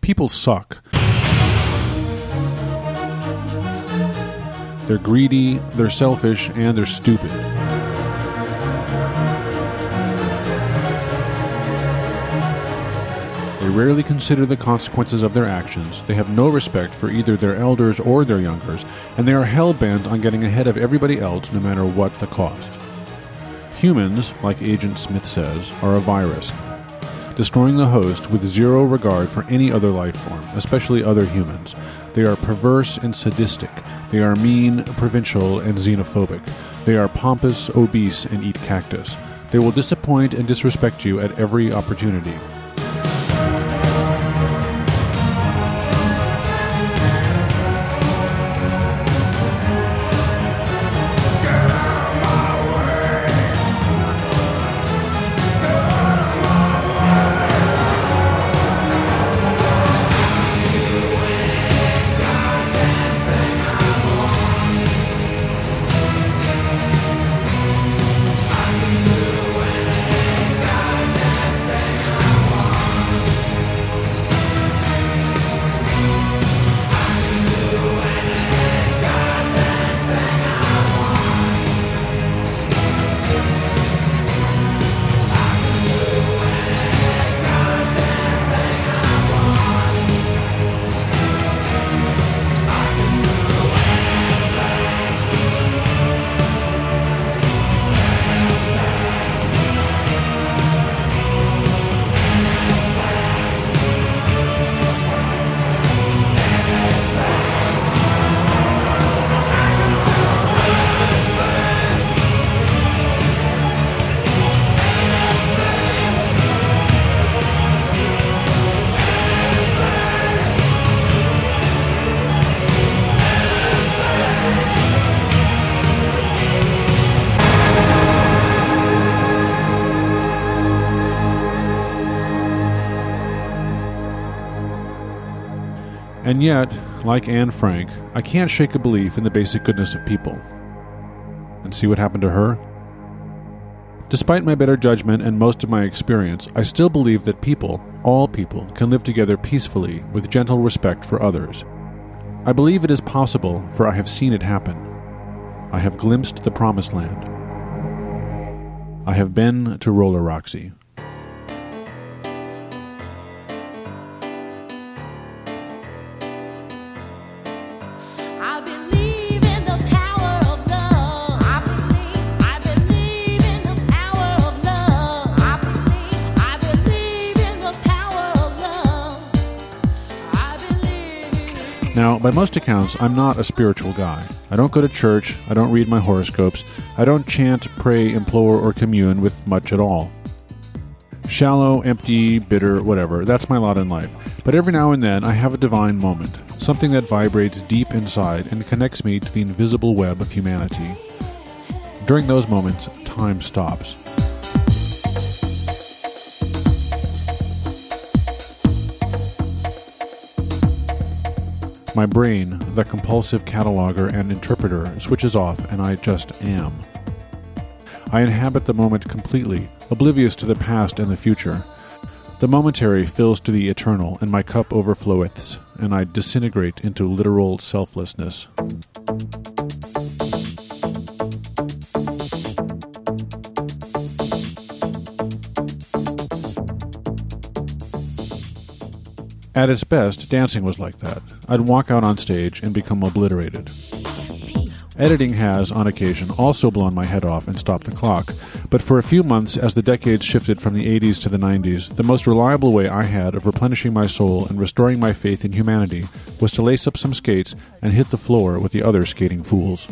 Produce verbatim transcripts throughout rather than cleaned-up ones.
People suck. They're greedy, they're selfish, and they're stupid. They rarely consider the consequences of their actions, they have no respect for either their elders or their youngers, and they are hell-bent on getting ahead of everybody else no matter what the cost. Humans, like Agent Smith says, are a virus, destroying the host with zero regard for any other life form, especially other humans. They are perverse and sadistic. They are mean, provincial, and xenophobic. They are pompous, obese, and eat cactus. They will disappoint and disrespect you at every opportunity. And yet, like Anne Frank, I can't shake a belief in the basic goodness of people. And see what happened to her? Despite my better judgment and most of my experience, I still believe that people, all people, can live together peacefully with gentle respect for others. I believe it is possible, for I have seen it happen. I have glimpsed the promised land. I have been to Roller Roxy. Now, by most accounts, I'm not a spiritual guy. I don't go to church, I don't read my horoscopes, I don't chant, pray, implore, or commune with much at all. Shallow, empty, bitter, whatever, that's my lot in life. But every now and then I have a divine moment, something that vibrates deep inside and connects me to the invisible web of humanity. During those moments, time stops. My brain, the compulsive cataloger and interpreter, switches off and I just am. I inhabit the moment completely, oblivious to the past and the future. The momentary fills to the eternal, and my cup overfloweth, and I disintegrate into literal selflessness. At its best, dancing was like that. I'd walk out on stage and become obliterated. Editing has, on occasion, also blown my head off and stopped the clock, but for a few months, as the decades shifted from the eighties to the nineties, the most reliable way I had of replenishing my soul and restoring my faith in humanity was to lace up some skates and hit the floor with the other skating fools.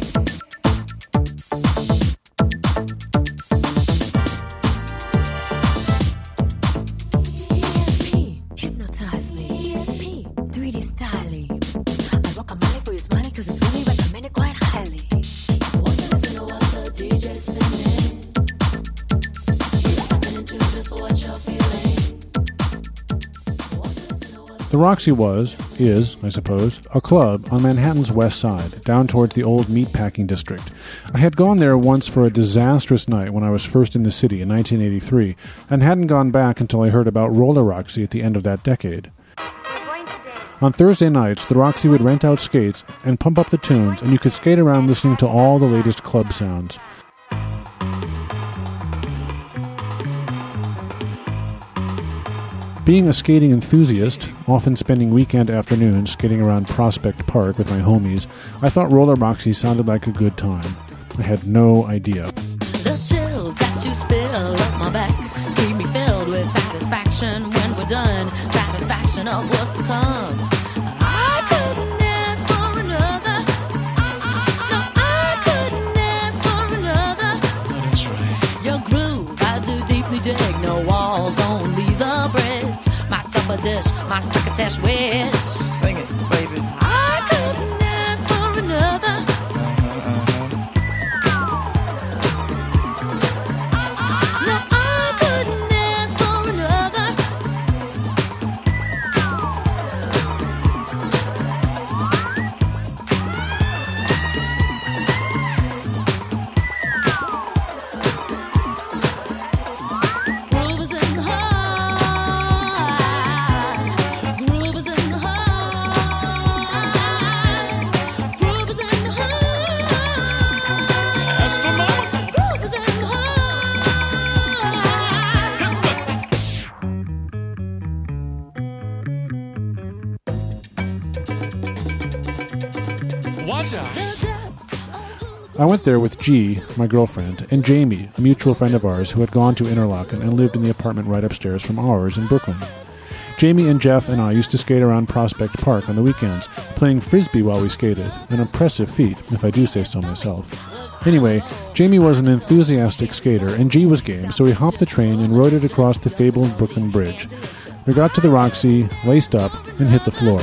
The Roxy was, is, I suppose, a club on Manhattan's west side, down towards the old meatpacking district. I had gone there once for a disastrous night when I was first in the city in nineteen eighty-three, and hadn't gone back until I heard about Roller Roxy at the end of that decade. On Thursday nights, the Roxy would rent out skates and pump up the tunes, and you could skate around listening to all the latest club sounds. Being a skating enthusiast, often spending weekend afternoons skating around Prospect Park with my homies, I thought Roller Roxy sounded like a good time. I had no idea. The chills that you spill up my back keep me filled with satisfaction when we're done. Satisfaction of what's to come. I couldn't ask for another. No, I couldn't ask for another. That's right. Your groove, I do deeply dig. No walls, only the bridge. My supper dish, my crocketesh wish. Sing it, baby. I couldn't ask for another. I went there with G, my girlfriend, and Jamie, a mutual friend of ours who had gone to Interlaken and lived in the apartment right upstairs from ours in Brooklyn. Jamie and Jeff and I used to skate around Prospect Park on the weekends, playing frisbee while we skated, an impressive feat, if I do say so myself. Anyway, Jamie was an enthusiastic skater, and G was game, so we hopped the train and rode it across the fabled Brooklyn Bridge. We got to the Roxy, laced up, and hit the floor.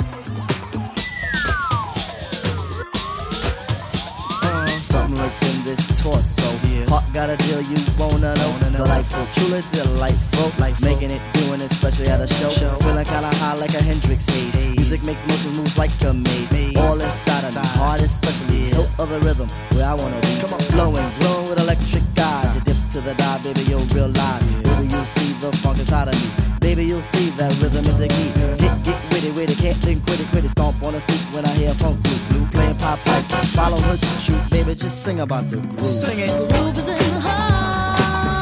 Torso, yeah. Heart got a deal you wanna know. Wanna know. Delightful, truly delightful. Life making it, doing it, especially at a show. show. Feeling kinda high like a Hendrix haze. Hey. Music makes motion moves like a maze. maze. All inside of me, heart especially. Yeah. Hilt of the rhythm, where I wanna be. Come on, flowing, glowing with electric eyes. You dip to the dive, baby, you'll realize. Yeah. Baby, you'll see the funk inside of me. Baby, you'll see that rhythm is the key. Get, get witty, witty, can't think, quit it, quit it. Stomp on the street when I hear funk blue. Blue playing pop pipe, follow her to shoot. Baby, just sing about the groove. Sing it. The groove is in the heart.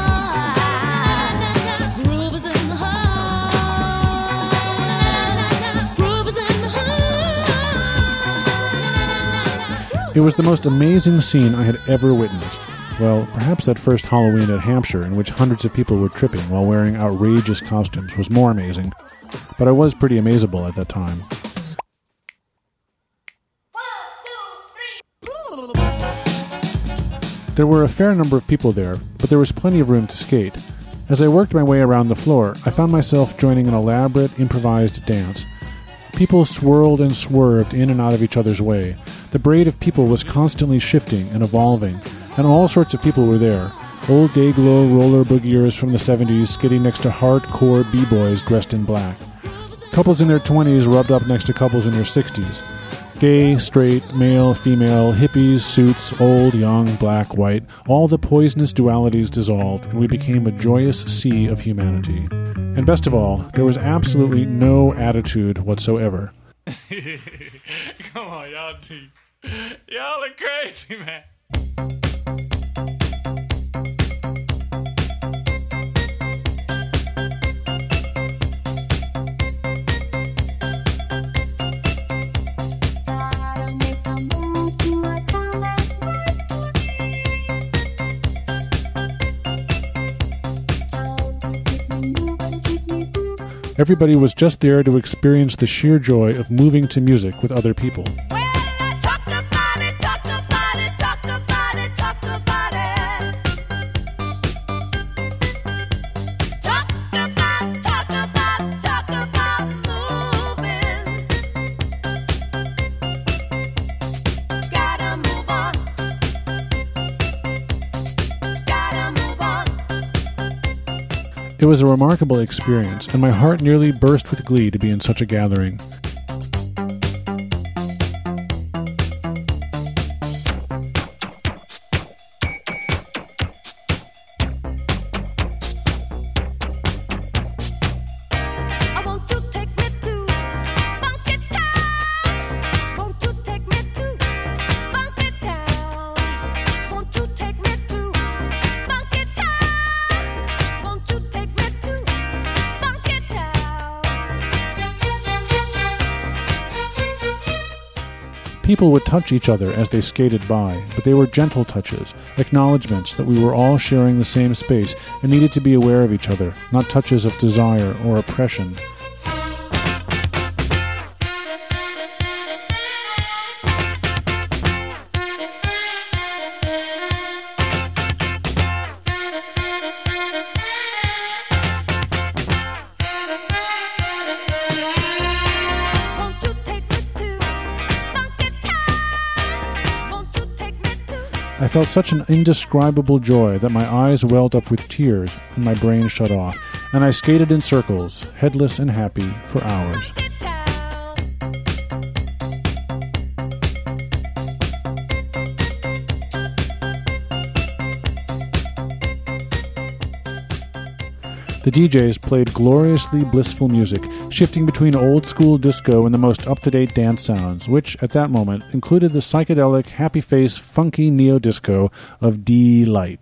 The groove is in the heart. The groove is in the heart. It was the most amazing scene I had ever witnessed. Well, perhaps that first Halloween at Hampshire, in which hundreds of people were tripping while wearing outrageous costumes, was more amazing. But I was pretty amazable at that time. There were a fair number of people there, but there was plenty of room to skate. As I worked my way around the floor, I found myself joining an elaborate, improvised dance. People swirled and swerved in and out of each other's way. The braid of people was constantly shifting and evolving, and all sorts of people were there. Old day-glow roller boogiers from the seventies skating next to hardcore b-boys dressed in black. Couples in their twenties rubbed up next to couples in their sixties. Gay, straight, male, female, hippies, suits, old, young, black, white, all the poisonous dualities dissolved, and we became a joyous sea of humanity. And best of all, there was absolutely no attitude whatsoever. Come on, y'all deep. Y'all are crazy, man. Everybody was just there to experience the sheer joy of moving to music with other people. It was a remarkable experience, and my heart nearly burst with glee to be in such a gathering. I want to take me to People would touch each other as they skated by, but they were gentle touches, acknowledgments that we were all sharing the same space and needed to be aware of each other, not touches of desire or oppression. I felt such an indescribable joy that my eyes welled up with tears and my brain shut off, and I skated in circles, headless and happy, for hours. The D Js played gloriously blissful music, shifting between old-school disco and the most up-to-date dance sounds, which, at that moment, included the psychedelic, happy-face, funky neo-disco of D-Light.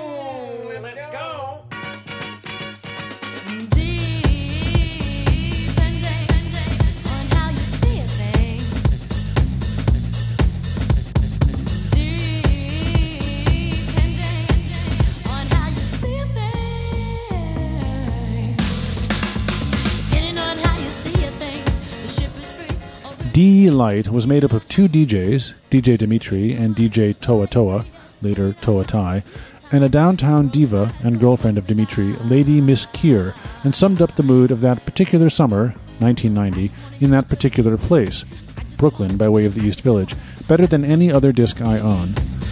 D-Light was made up of two D Js, D J Dimitri and D J Toa Toa, later Toa Tai, and a downtown diva and girlfriend of Dimitri, Lady Miss Keir, and summed up the mood of that particular summer, nineteen ninety, in that particular place, Brooklyn by way of the East Village, better than any other disc I own.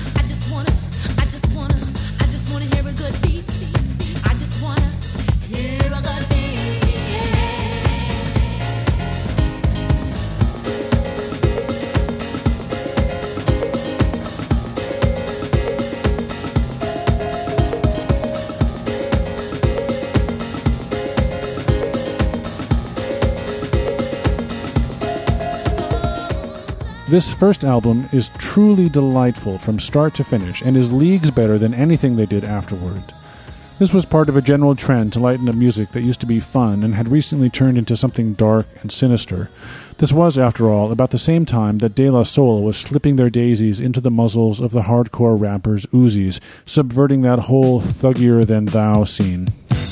This first album is truly delightful from start to finish and is leagues better than anything they did afterward. This was part of a general trend to lighten up music that used to be fun and had recently turned into something dark and sinister. This was, after all, about the same time that De La Soul was slipping their daisies into the muzzles of the hardcore rappers Uzis, subverting that whole thuggier-than-thou scene.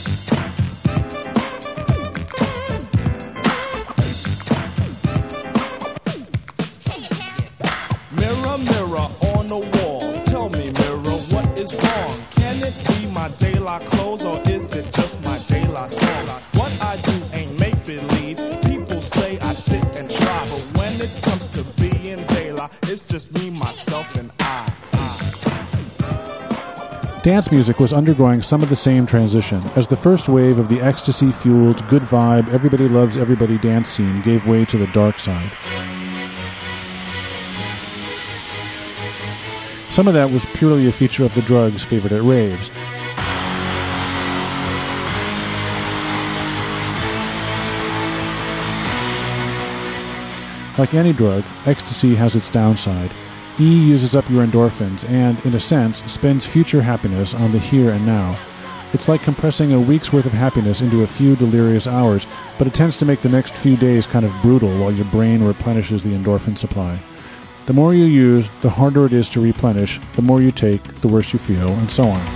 Dance music was undergoing some of the same transition, as the first wave of the ecstasy-fueled, good vibe, everybody loves everybody dance scene gave way to the dark side. Some of that was purely a feature of the drugs favored at raves. Like any drug, ecstasy has its downside. E uses up your endorphins and, in a sense, spends future happiness on the here and now. It's like compressing a week's worth of happiness into a few delirious hours, but it tends to make the next few days kind of brutal while your brain replenishes the endorphin supply. The more you use, the harder it is to replenish, the more you take, the worse you feel, and so on.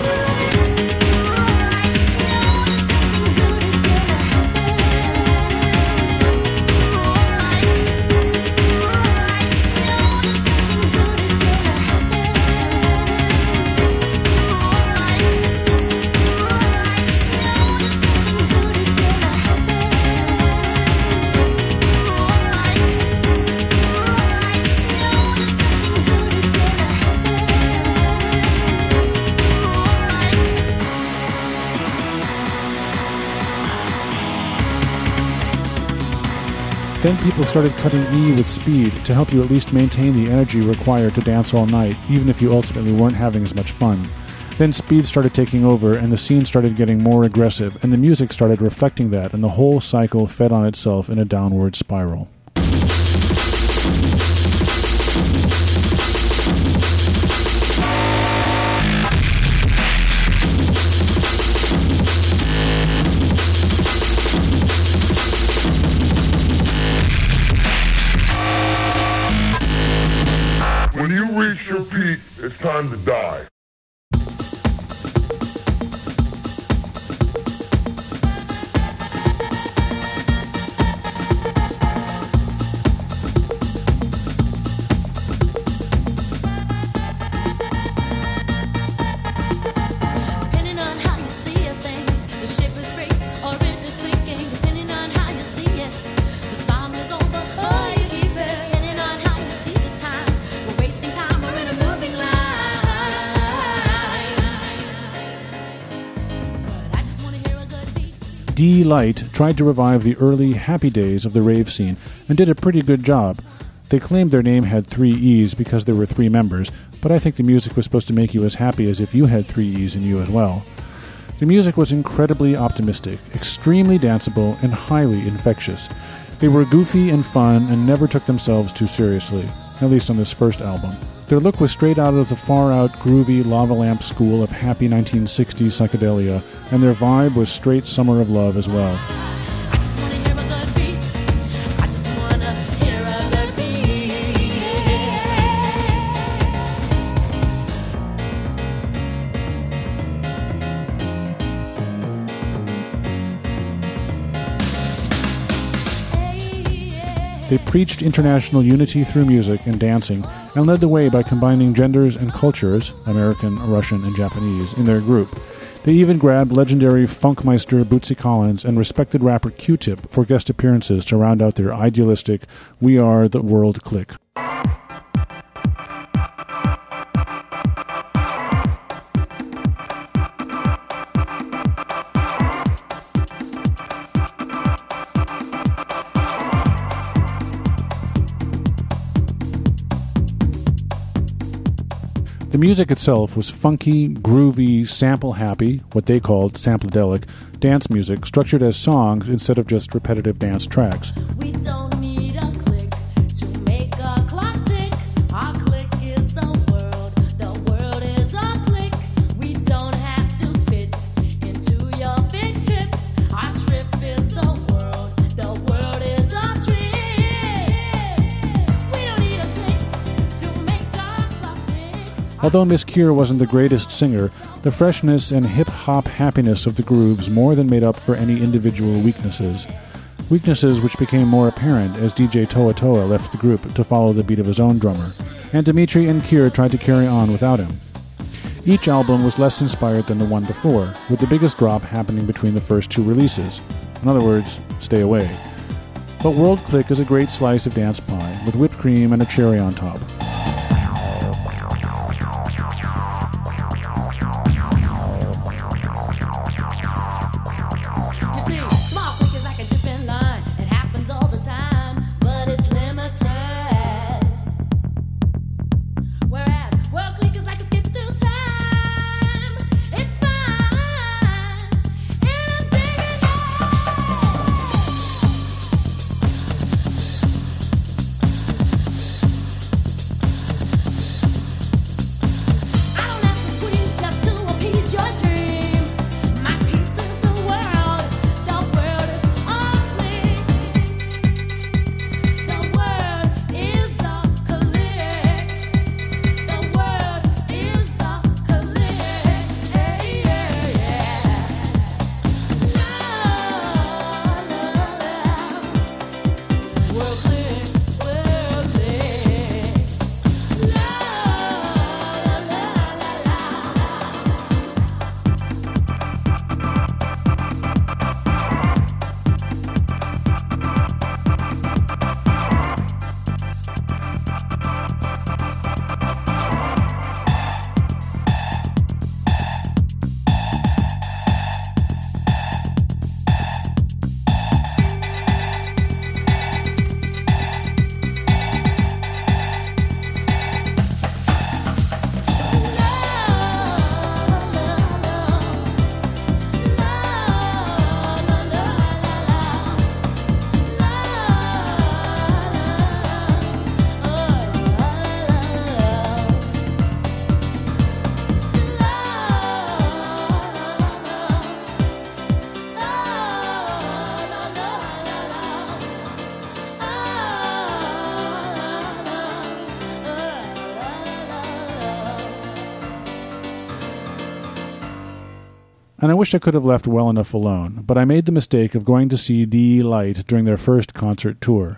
Then people started cutting E with speed to help you at least maintain the energy required to dance all night, even if you ultimately weren't having as much fun. Then speed started taking over, and the scene started getting more aggressive, and the music started reflecting that, and the whole cycle fed on itself in a downward spiral. reached your peak, it's time to die. D-Light tried to revive the early happy days of the rave scene and did a pretty good job. They claimed their name had three E's because there were three members, but I think the music was supposed to make you as happy as if you had three E's in you as well. The music was incredibly optimistic, extremely danceable, and highly infectious. They were goofy and fun and never took themselves too seriously, at least on this first album. Their look was straight out of the far-out, groovy Lava Lamp school of happy nineteen sixties psychedelia, and their vibe was straight Summer of Love as well. They preached international unity through music and dancing, and led the way by combining genders and cultures, American, Russian, and Japanese, in their group. They even grabbed legendary funkmeister Bootsy Collins and respected rapper Q-Tip for guest appearances to round out their idealistic We Are the World clique. The music itself was funky, groovy, sample-happy, what they called sampledelic, dance music structured as songs instead of just repetitive dance tracks. We don't need a click to make a clock tick. Our click is the world. The world is our click. We don't have to fit into your fixed trip. Our trip is the world. The world is our trip. We don't need a click to make our clock tick. Although Miss Keir wasn't the greatest singer, the freshness and hip-hop happiness of the grooves more than made up for any individual weaknesses. Weaknesses which became more apparent as D J Toa Toa left the group to follow the beat of his own drummer, and Dimitri and Keir tried to carry on without him. Each album was less inspired than the one before, with the biggest drop happening between the first two releases. In other words, stay away. But World Click is a great slice of dance pie, with whipped cream and a cherry on top. And I wish I could have left well enough alone, but I made the mistake of going to see D-Light during their first concert tour.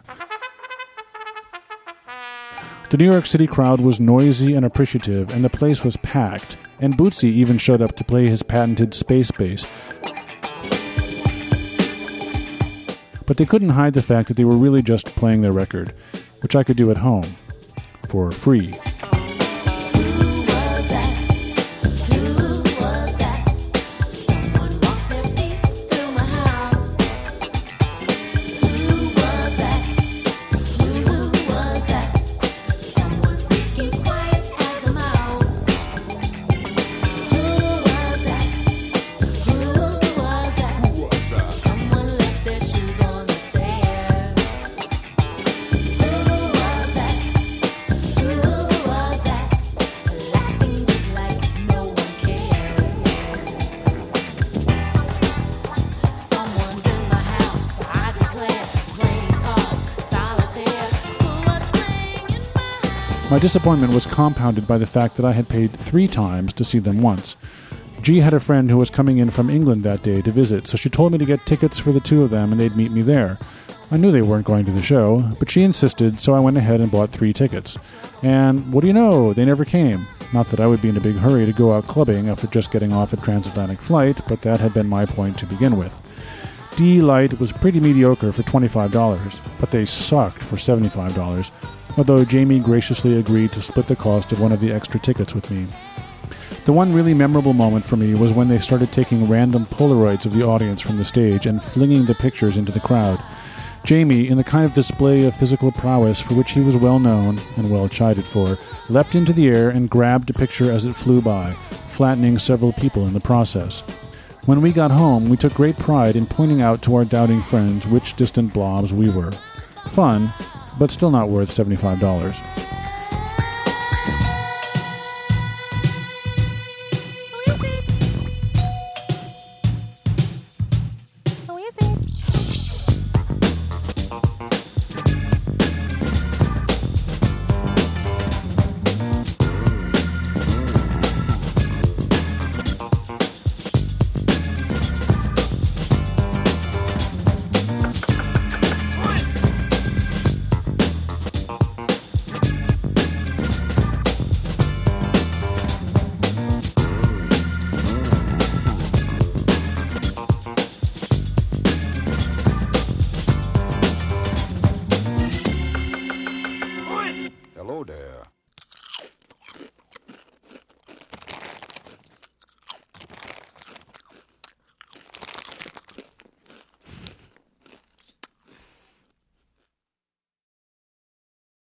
The New York City crowd was noisy and appreciative, and the place was packed, and Bootsy even showed up to play his patented space bass. But they couldn't hide the fact that they were really just playing their record, which I could do at home, for free. My disappointment was compounded by the fact that I had paid three times to see them once. G had a friend who was coming in from England that day to visit, so she told me to get tickets for the two of them and they'd meet me there. I knew they weren't going to the show, but she insisted, so I went ahead and bought three tickets. And what do you know, they never came. Not that I would be in a big hurry to go out clubbing after just getting off a transatlantic flight, but that had been my point to begin with. D-Light was pretty mediocre for twenty-five dollars, but they sucked for seventy-five dollars, although Jamie graciously agreed to split the cost of one of the extra tickets with me. The one really memorable moment for me was when they started taking random Polaroids of the audience from the stage and flinging the pictures into the crowd. Jamie, in the kind of display of physical prowess for which he was well known and well chided for, leapt into the air and grabbed a picture as it flew by, flattening several people in the process. When we got home, we took great pride in pointing out to our doubting friends which distant blobs we were. Fun, but still not worth seventy-five dollars.